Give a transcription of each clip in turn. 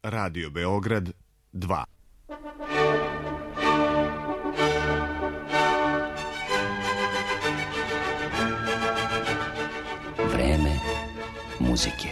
Radio Beograd 2. Vreme muzike.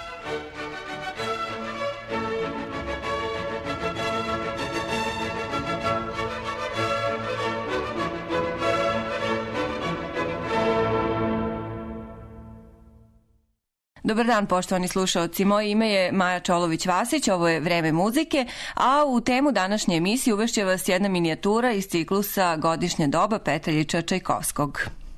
Dobar dan, poštovani slušaoci. Moje ime je Maja Čolović-Vasić, ovo je Vreme muzike, a u temu današnje emisije uvešće vas jedna minijatura iz ciklusa Godišnje doba Petra Iljiča Čajkovskog.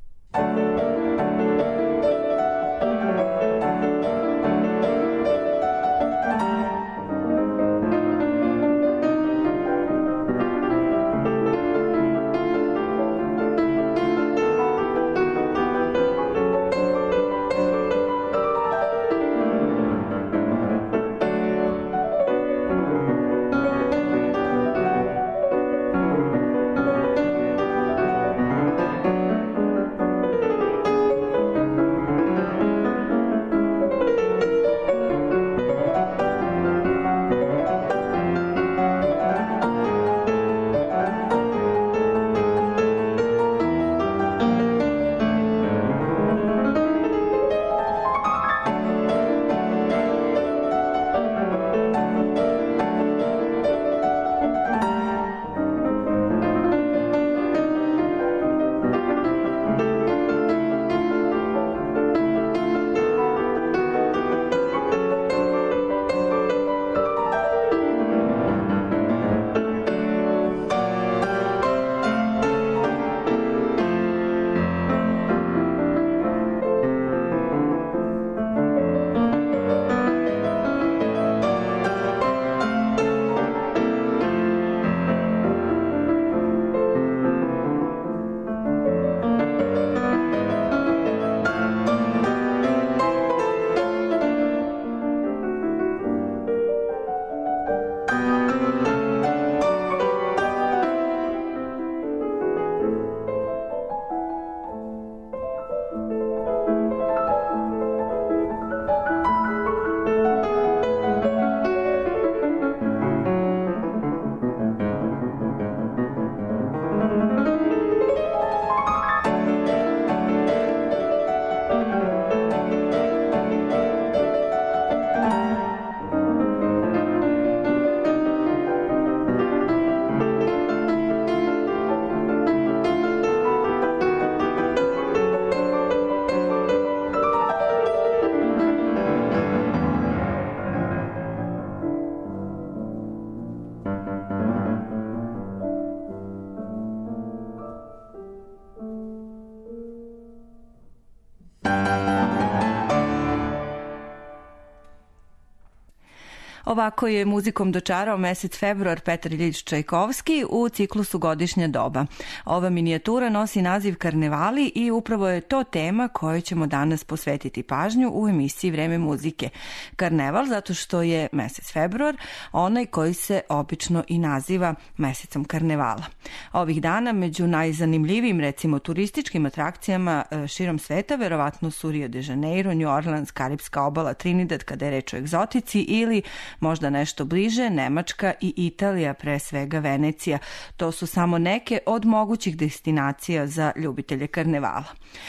Ovako je muzikom dočarao mesec februar Petar Iljič Čajkovski u ciklusu Godišnja doba. Ova minijatura nosi naziv Karnevali i upravo je to tema kojoj ćemo danas posvetiti pažnju u emisiji Vreme muzike. Karneval zato što je mesec februar onaj koji se obično i naziva mesecom karnevala. Ovih dana među najzanimljivijim recimo turističkim atrakcijama širom sveta verovatno su Rio de Janeiro, New Orleans, Karipska obala, Trinidad kada je reč o egzotici ili možda nešto bliže, Nemačka i Italija, pre svega Venecija. To su samo neke od mogućih destinacija za ljubitelje karnevala.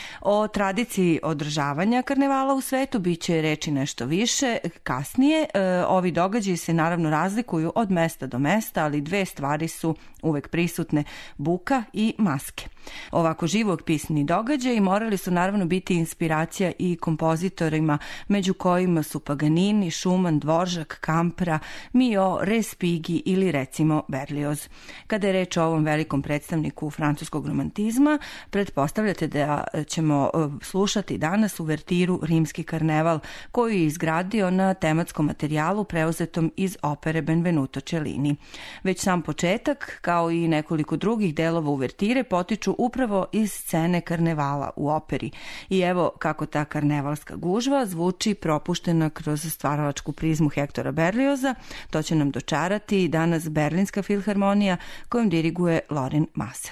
O tradiciji održavanja karnevala u svetu biće reči nešto više kasnije. Ovi događaji se naravno razlikuju od mesta do mesta, ali dve stvari su uvek prisutne: buka i maske. Ovako živopisni događaji morali su naravno biti inspiracija i kompozitorima, među kojima su Paganini, Schumann, Dvorak, Kampra, Mio, Respighi ili recimo Berlioz. Kada je reč o ovom velikom predstavniku francuskog romantizma, pretpostavljate da ćemo slušati danas uvertiru Rimski karneval, koju je izgradio na tematskom materijalu preuzetom iz opere Benvenuto Cellini. Već sam početak, kao i nekoliko drugih delova uvertire, potiču upravo iz scene karnevala u operi. I evo kako ta karnevalska gužva zvuči propuštena kroz stvaralačku prizmu Hektora Berlioza. To će nam dočarati danas Berlinska filharmonija kojom diriguje Lorin Maazel.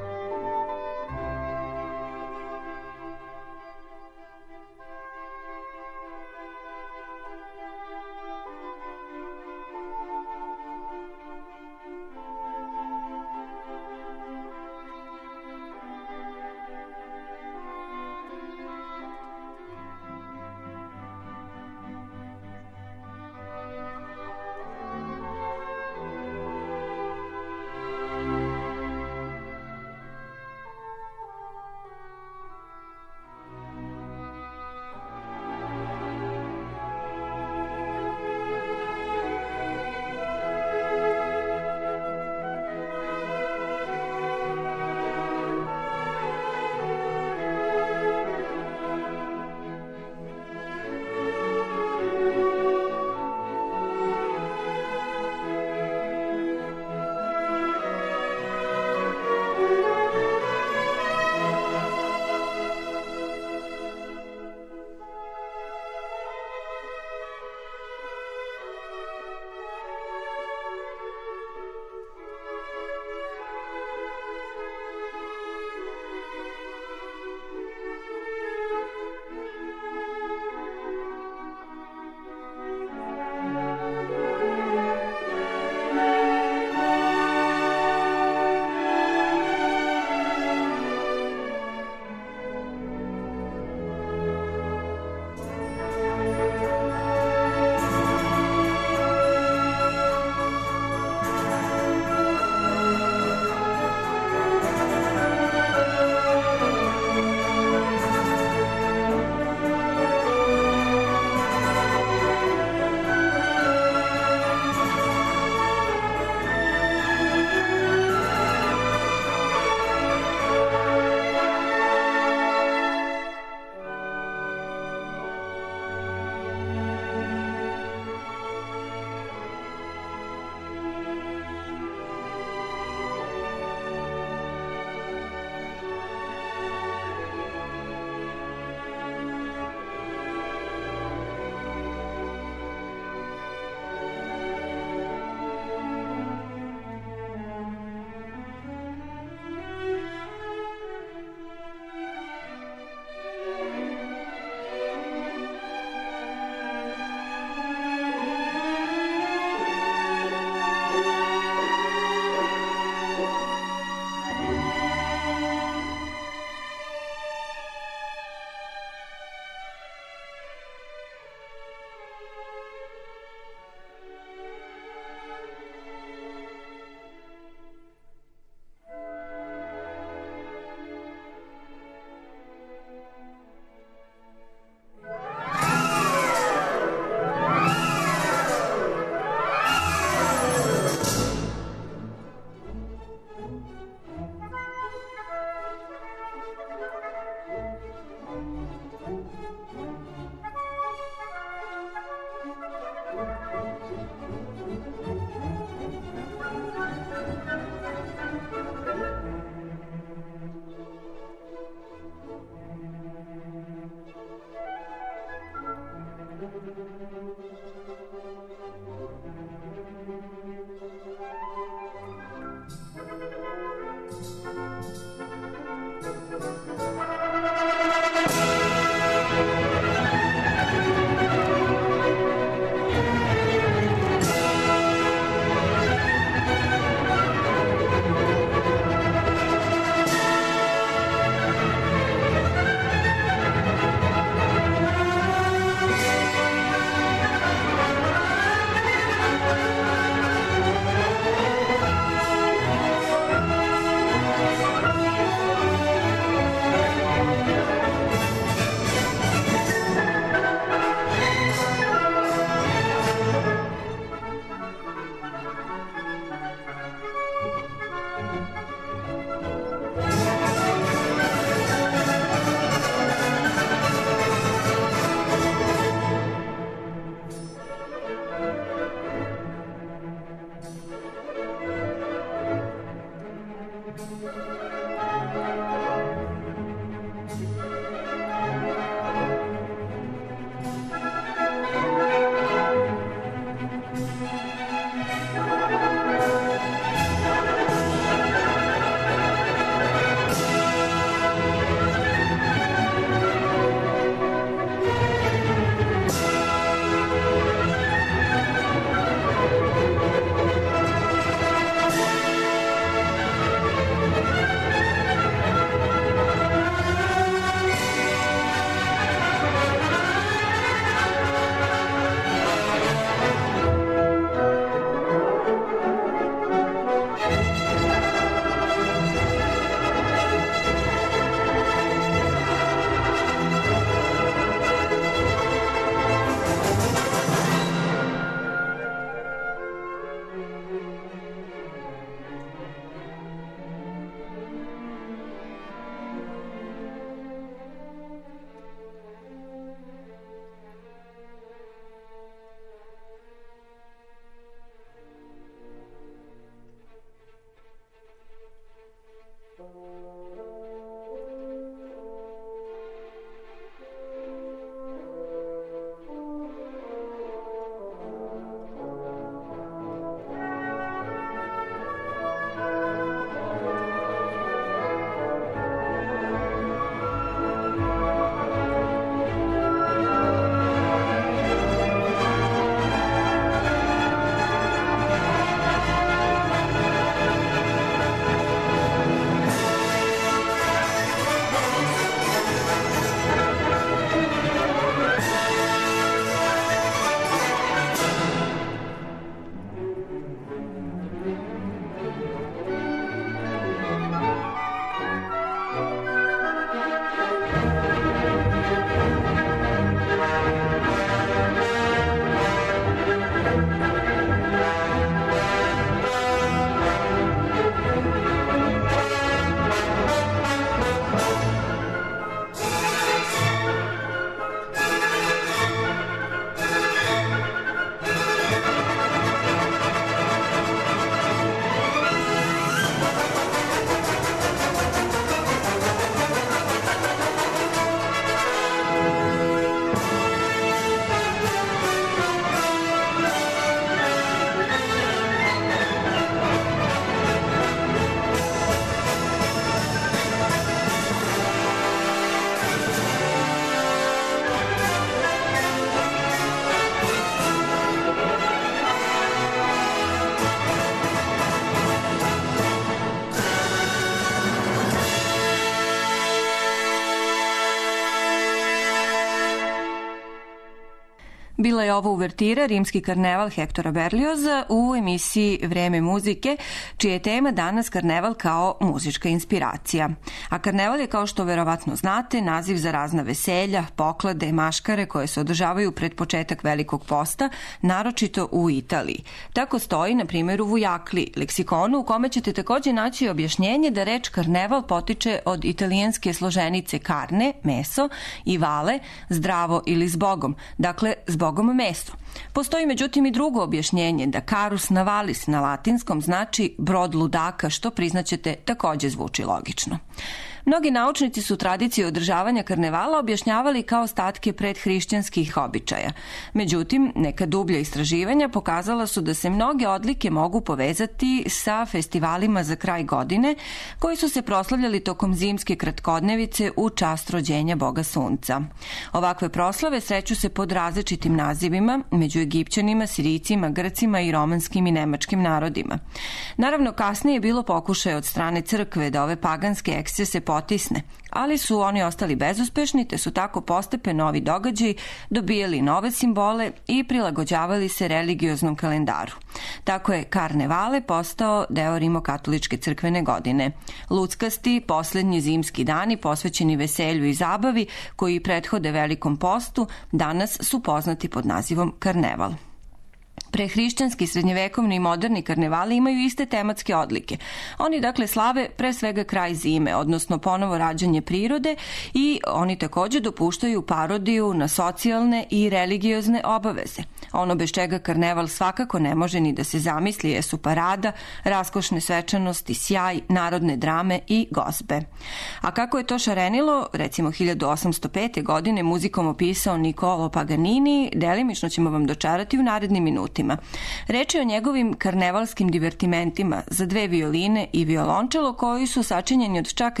Bila je ovo uvertira Rimski karneval Hektora Berlioza u emisiji Vreme muzike, čija je tema danas karneval kao muzička inspiracija. A karneval je, kao što verovatno znate, naziv za razna veselja, poklade, maškare koje se održavaju pred početak Velikog posta, naročito u Italiji. Tako stoji, na primjer, u Vujakli, leksikonu, u kome ćete takođe naći objašnjenje da reč karneval potiče od italijanske složenice carne, meso, i vale, zdravo ili zbogom, dakle zbogom meso. Postoji međutim i drugo objašnjenje da carus navalis na latinskom znači brod ludaka, što priznaćete takođe zvuči logično. Mnogi naučnici su tradiciju održavanja karnevala objašnjavali kao ostatke predhrišćanskih običaja. Međutim, neka dublja istraživanja pokazala su da se mnoge odlike mogu povezati sa festivalima za kraj godine, koji su se proslavljali tokom zimske kratkodnevice u čast rođenja Boga Sunca. Ovakve proslave sreću se pod različitim nazivima među Egipćanima, Sirijcima, Grcima i romanskim i nemačkim narodima. Naravno, kasnije je bilo pokušaje od strane crkve da ove paganske ekscese potisne, ali su oni ostali bezuspešni, te su tako postepeno ovi događaji dobijali nove simbole i prilagođavali se religioznom kalendaru. Tako je karnevale postao deo rimokatoličke crkvene godine. Luckasti, poslednji zimski dani posvećeni veselju i zabavi koji prethode Velikom postu, danas su poznati pod nazivom karneval. Prehrišćanski, srednjevekovni i moderni karnevali imaju iste tematske odlike. Oni dakle slave pre svega kraj zime, odnosno ponovo rađanje prirode, i oni takođe dopuštaju parodiju na socijalne i religiozne obaveze. Ono bez čega karneval svakako ne može ni da se zamisli jesu parada, raskošne svečanosti, sjaj, narodne drame i gozbe. A kako je to šarenilo, recimo 1805. godine muzikom opisao Niccolo Paganini, delimično ćemo vam dočarati u narednim minutima. Reč je o njegovim karnevalskim divertimentima za 2 violine i violončelo koji su sačinjeni od čak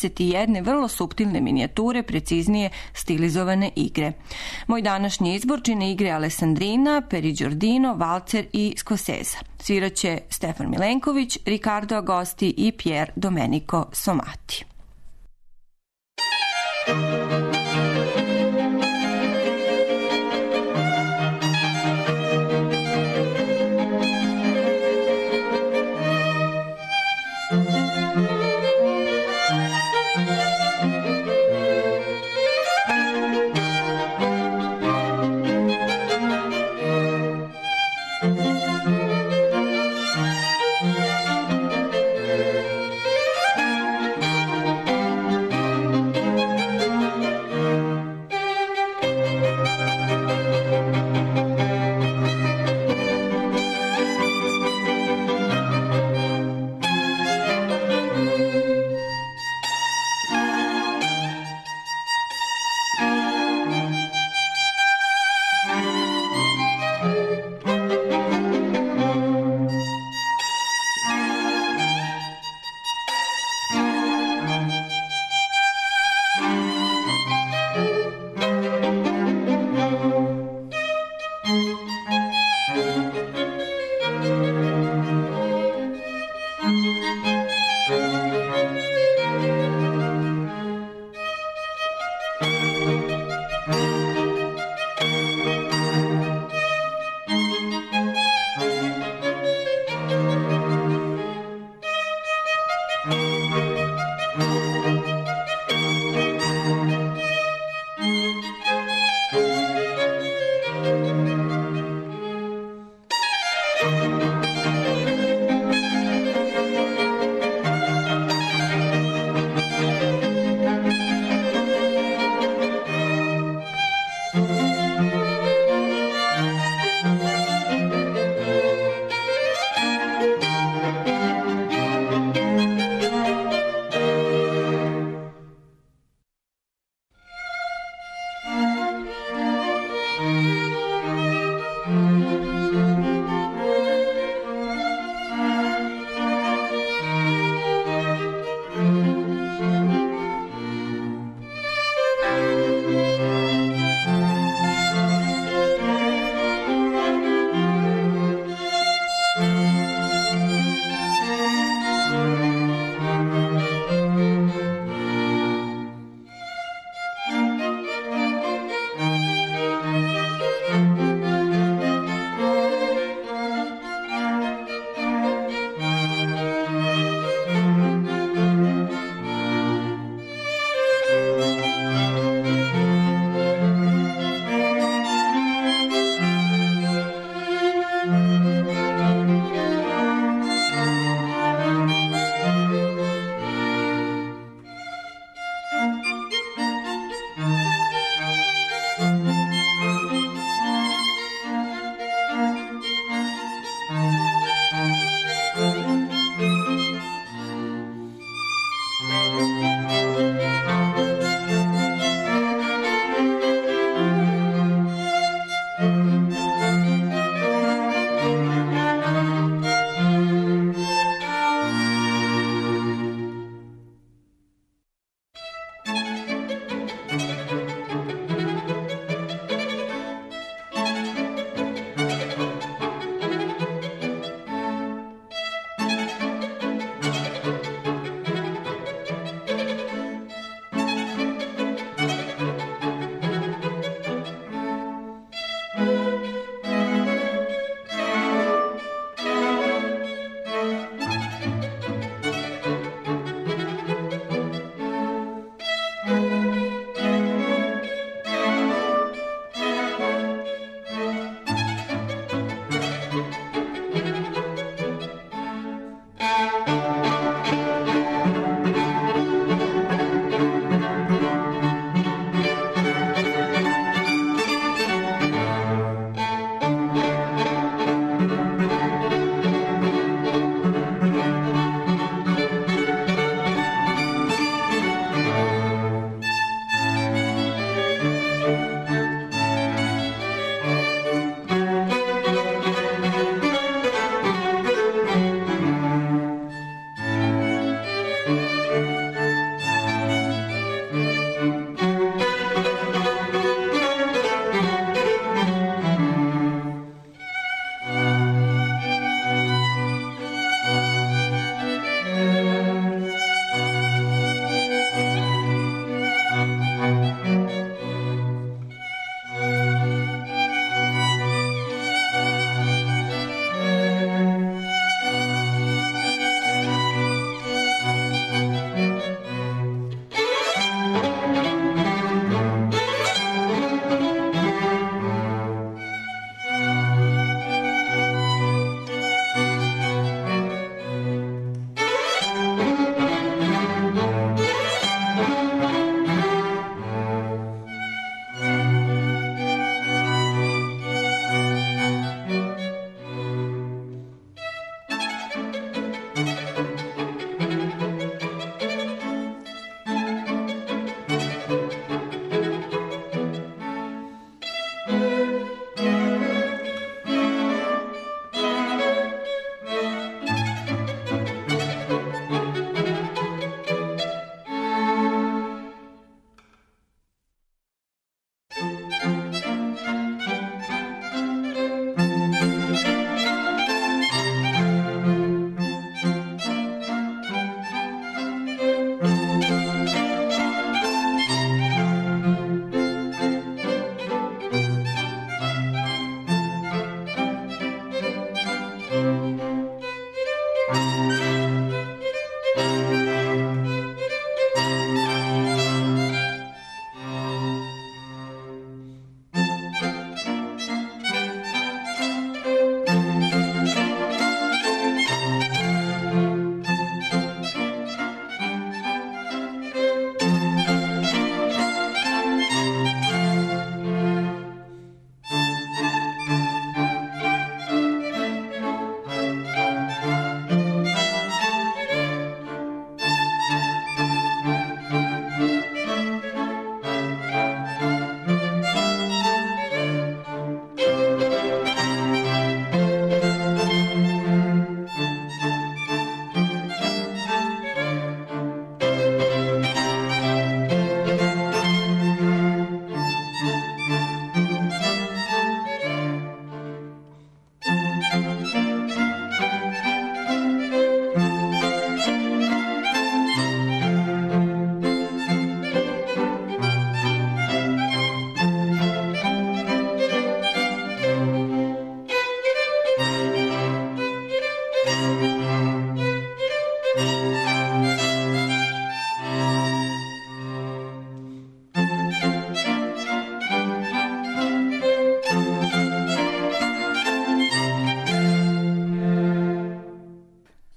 21 vrlo suptilne minijature, preciznije stilizovane igre. Moj današnji izbor čine igre Alessandrina, Perigiordino, Valcer i Scorsese. Sviraće Stefan Milenković, Riccardo Agosti i Pier Domenico Somati.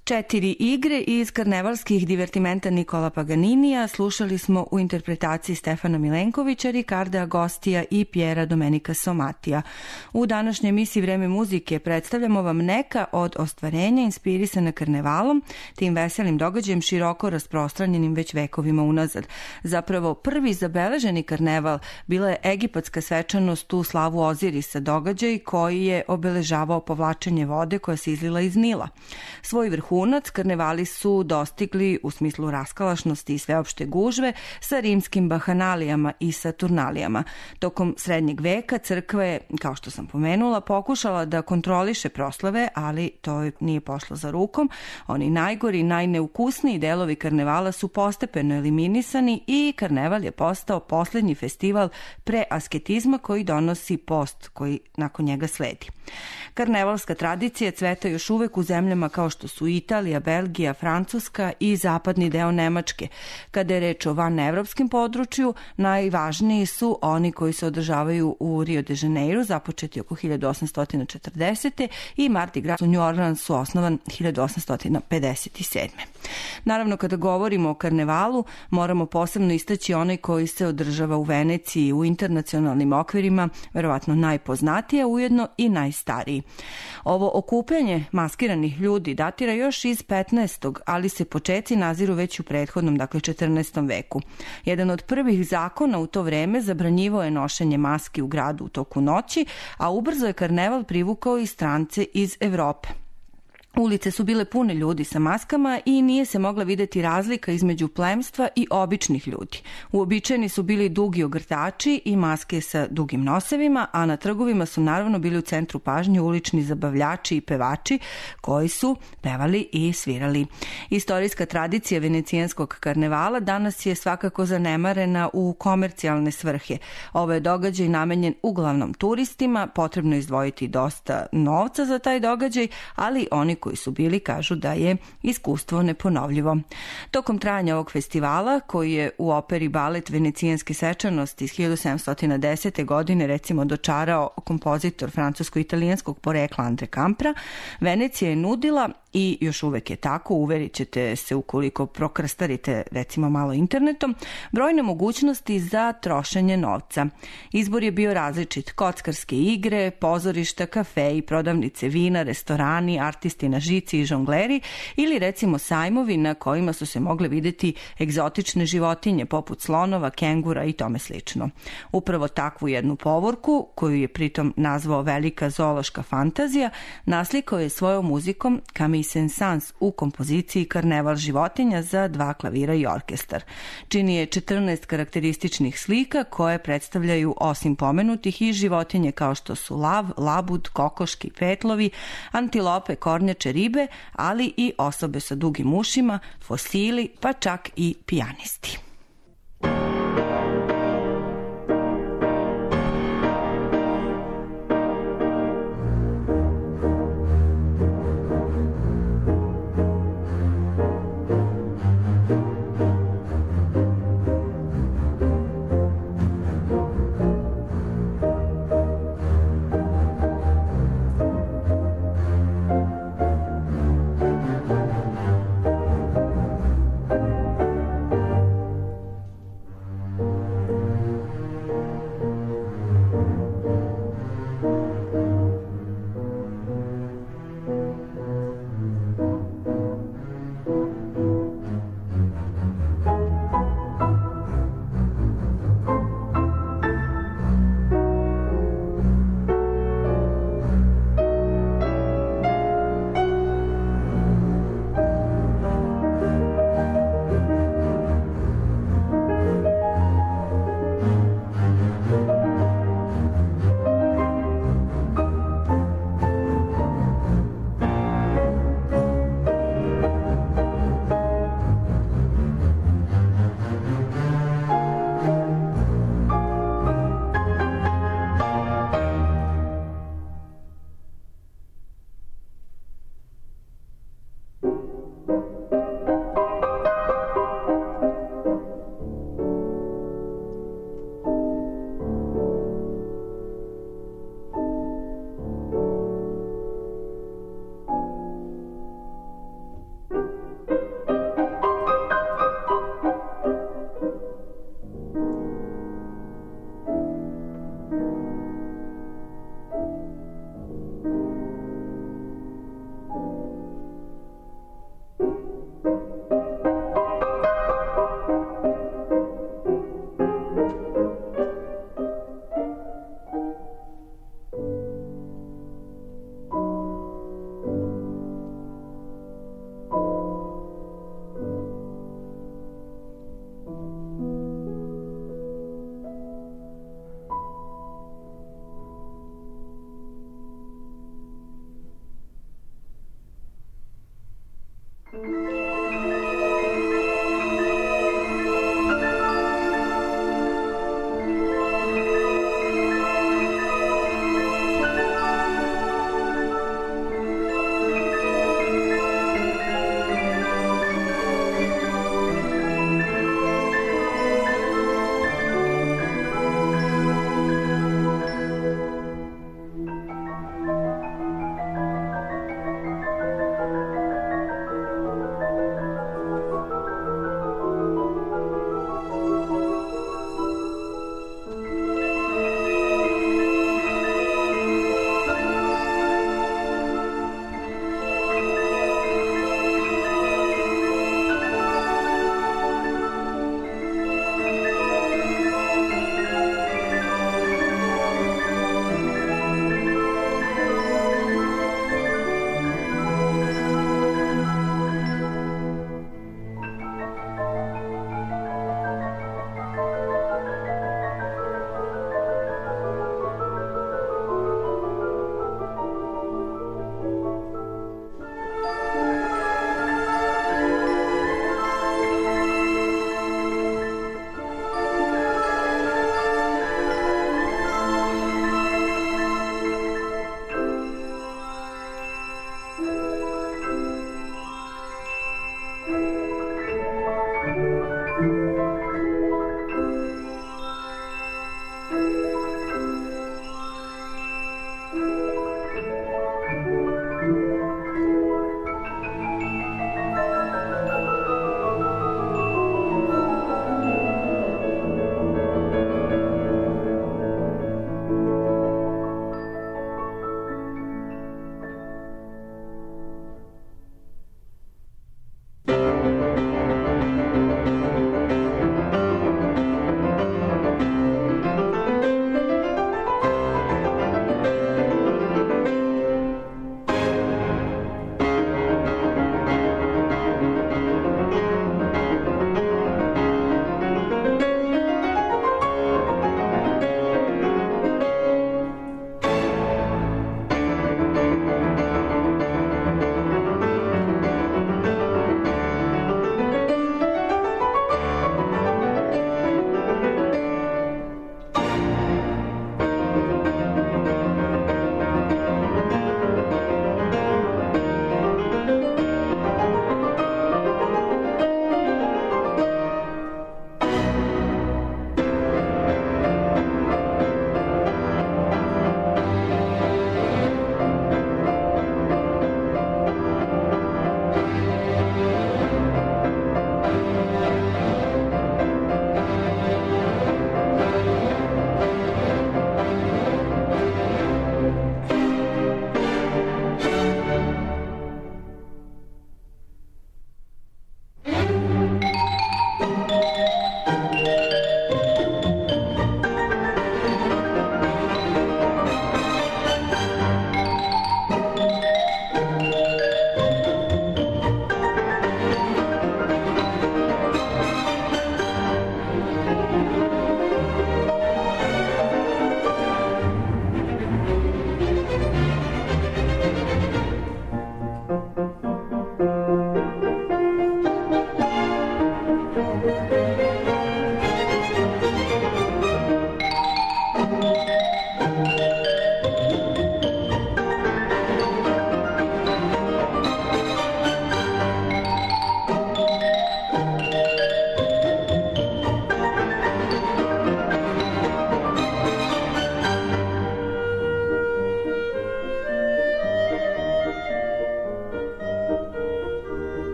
4 igre iz karnevalskih divertimenta Nikola Paganinija slušali smo u interpretaciji Stefana Milenkovića, Ricarda Agostija i Pjera Domenika Somatija. U današnjoj emisiji Vreme muzike predstavljamo vam neka od ostvarenja inspirisana karnevalom, tim veselim događajem široko rasprostranjenim već vekovima unazad. Zapravo, prvi zabeleženi karneval bila je egipatska svečanost u slavu Ozirisa, događaj koji je obeležavao povlačenje vode koja se izlila iz Nila. Svoj vrhunac karnevali su dostigli u smislu raskalašnosti i sveopšte gužve sa rimskim bahanalijama i saturnalijama. Tokom srednjeg veka crkva je, kao što sam pomenula, pokušala da kontroliše proslave, ali to nije pošlo za rukom. Oni najgori, najneukusniji delovi karnevala su postepeno eliminisani i karneval je postao poslednji festival pre asketizma koji donosi post koji nakon njega sledi. Karnevalska tradicija cveta još uvek u zemljama kao što su Italija, Belgija, Francuska i zapadni deo Nemačke. Kada je reč o vanevropskim području, najvažniji su oni koji se održavaju u Rio de Janeiro, započeti oko 1840. i Mardi Gras u New Orleansu osnovan 1857. Naravno, kada govorimo o karnevalu, moramo posebno istaći onaj koji se održava u Veneciji u internacionalnim okvirima, verovatno najpoznatije, ujedno i najstariji. Ovo okupljanje maskiranih ljudi datira još iz 15. ali se počeci naziru već u prethodnom, dakle 14. veku. Jedan od prvih zakona u to vreme zabranjivao je nošenje maski u gradu u toku noći, a ubrzo je karneval privukao i strance iz Evrope. Ulice su bile pune ljudi sa maskama i nije se mogla videti razlika između plemstva i običnih ljudi. Uobičajeni su bili dugi ogrtači i maske sa dugim nosevima, a na trgovima su naravno bili u centru pažnje ulični zabavljači i pevači koji su pevali i svirali. Istorijska tradicija venecijanskog karnevala danas je svakako zanemarena u komercijalne svrhe. Ovo je događaj namenjen uglavnom turistima, potrebno je izdvojiti dosta novca za taj događaj, ali oni koji su bili kažu da je iskustvo neponovljivo. Tokom trajanja ovog festivala, koji je u operi Balet venecijanske svečanosti iz 1710. godine recimo dočarao kompozitor francusko-italijanskog porekla Andre Campra, Venecija je nudila, i još uvek je tako, uverit ćete se ukoliko prokrastarite recimo malo internetom, brojne mogućnosti za trošenje novca. Izbor je bio različit: kockarske igre, pozorišta, kafe i prodavnice vina, restorani, artisti na žici i žongleri ili recimo sajmovi na kojima su se mogle videti egzotične životinje poput slonova, kengura i tome slično. Upravo takvu jednu povorku, koju je pritom nazvao Velika zoološka fantazija, naslikao je svojom muzikom Camille Saint-Saëns u kompoziciji Karneval životinja za 2 klavira i orkestar. Čini je 14 karakterističnih slika koje predstavljaju osim pomenutih i životinje kao što su lav, labud, kokoški, petlovi, antilope, kornjače, ribe, ali i osobe sa dugim ušima, fosili, pa čak i pijanisti.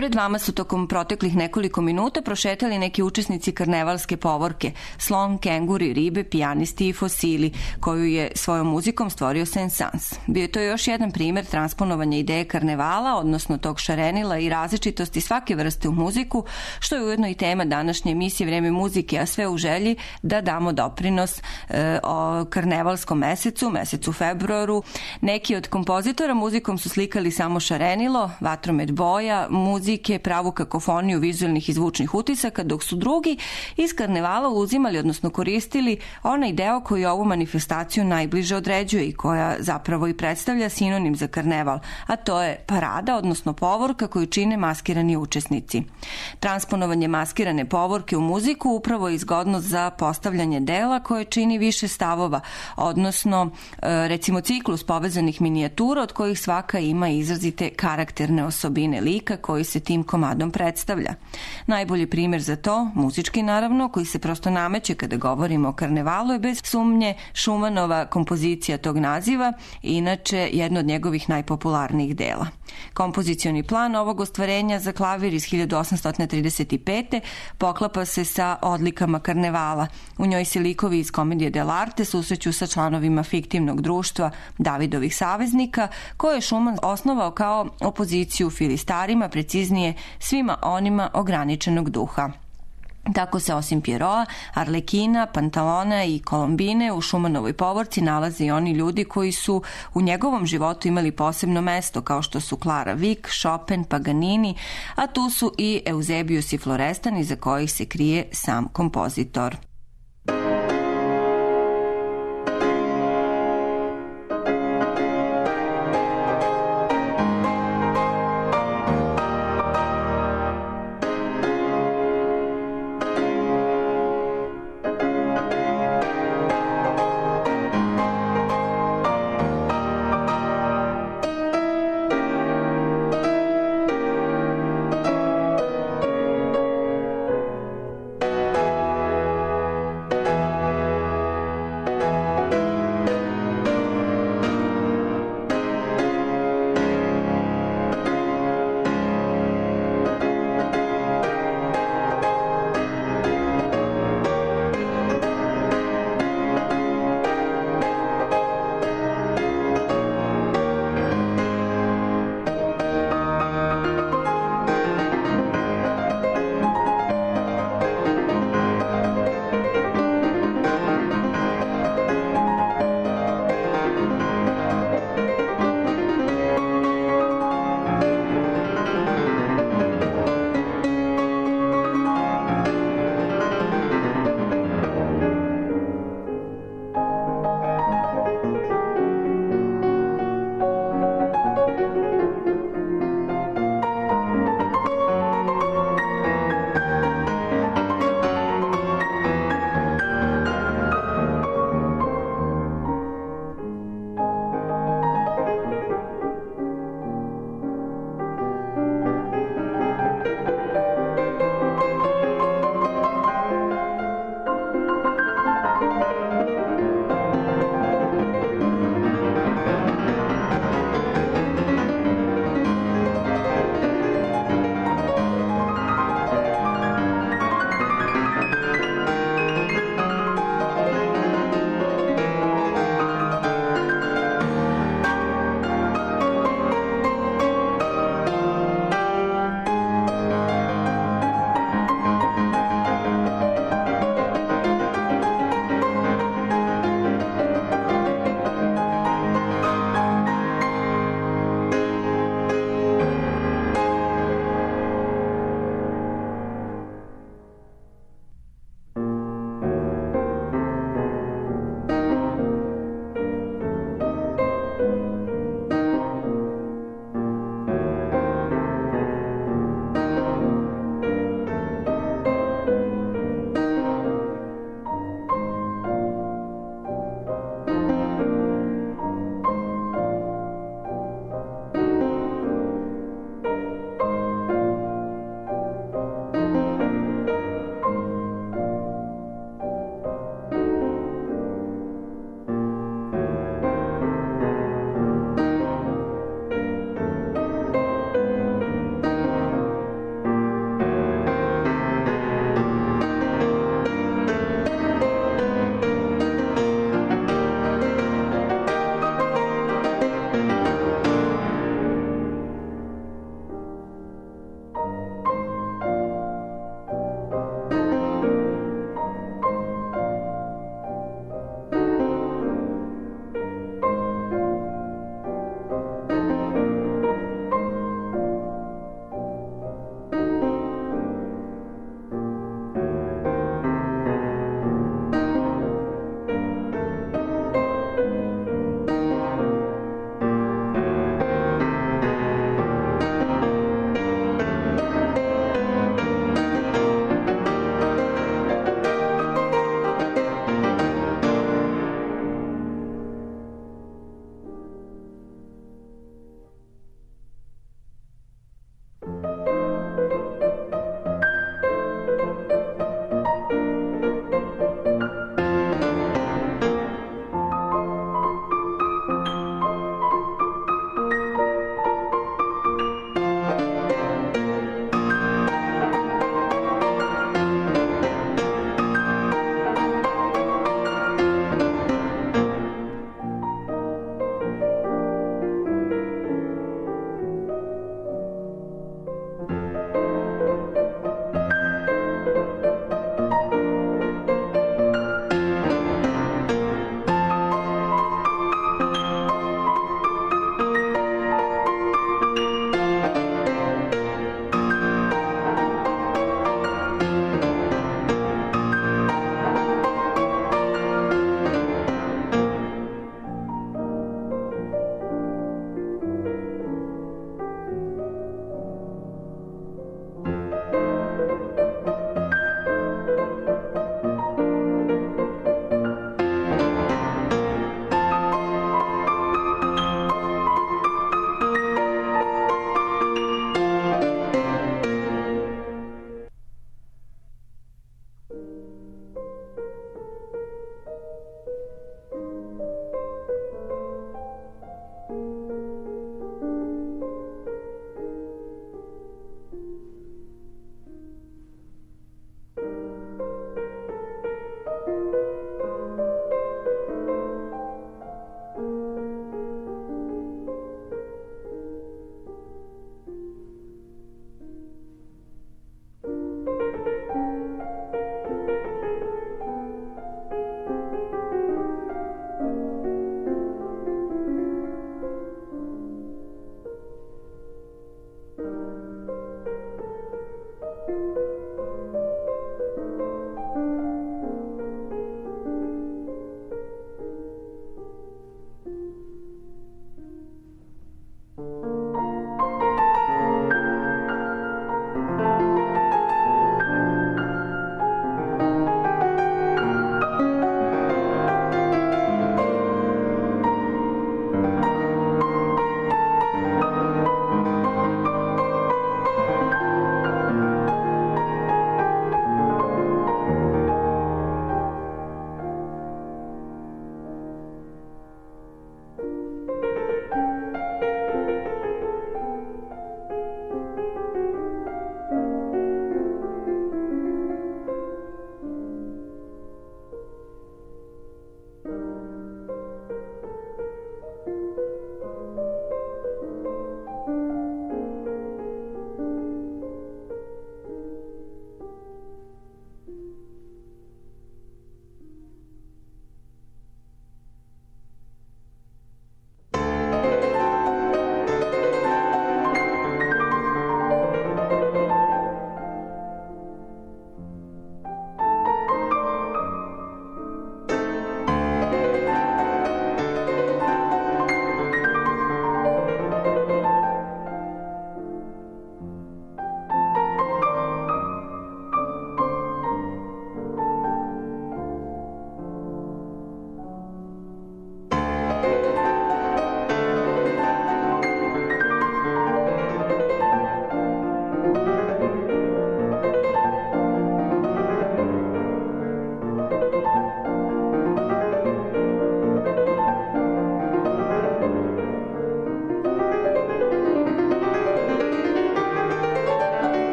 Pred vama su tokom proteklih nekoliko minuta prošetali neki učesnici karnevalske povorke, slon, kenguri, ribe, pijanisti i fosili, koju je svojom muzikom stvorio Saint-Saëns. Bio je to još jedan primer transponovanja ideje karnevala, odnosno tog šarenila i različitosti svake vrste u muziku, što je ujedno i tema današnje emisije Vreme muzike, a sve u želji da damo doprinos o karnevalskom mesecu februaru. Neki od kompozitora muzikom su slikali samo šarenilo, vatromet boja, muzike, pravu kakofoniju vizualnih i zvučnih utisaka, dok su drugi iz karnevala uzimali, odnosno koristili onaj deo koji ovu manifestaciju najbliže određuje i koja zapravo i predstavlja sinonim za karneval, a to je parada, odnosno povorka koju čine maskirani učesnici. Transponovanje maskirane povorke u muziku upravo je izgodno za postavljanje dela koje čini više stavova, odnosno recimo ciklus povezanih minijatura od kojih svaka ima izrazite karakterne osobine lika koji se tim komadom predstavlja. Najbolji primjer za to, muzički naravno, koji se prosto nameće kada govorimo o karnevalu, je bez sumnje Schumannova kompozicija tog naziva, inače jedno od njegovih najpopularnijih dela. Kompozicioni plan ovog ostvarenja za klavir iz 1835. poklapa se sa odlikama karnevala. U njoj se likovi iz komedije dell'arte susreću sa članovima fiktivnog društva Davidovih saveznika, koje je Schumann osnovao kao opoziciju filistarima, preciznije svima onima ograničenog duha. Tako se osim Pierrota, Arlekina, Pantalona i Kolombine u Schumannovoj povorci nalaze i oni ljudi koji su u njegovom životu imali posebno mesto, kao što su Clara Wieck, Chopin, Paganini, a tu su i Eusebius i Florestan, iza kojih se krije sam kompozitor.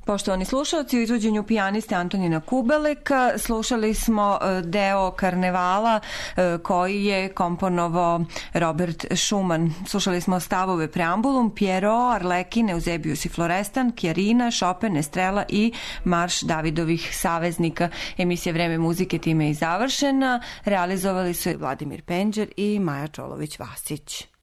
Poštovani slušalci, u izvođenju pijaniste Antonina Kubeleka slušali smo deo Karnevala koji je komponovao Robert Schumann. Slušali smo stavove preambulum, Pierrot, Arlekin, Eusebius i Florestan, Chiarina, Chopin, Estrela i Marš Davidovih saveznika. Emisija Vreme muzike time je i završena. Realizovali su Vladimir Penđer i Maja Čolović-Vasić.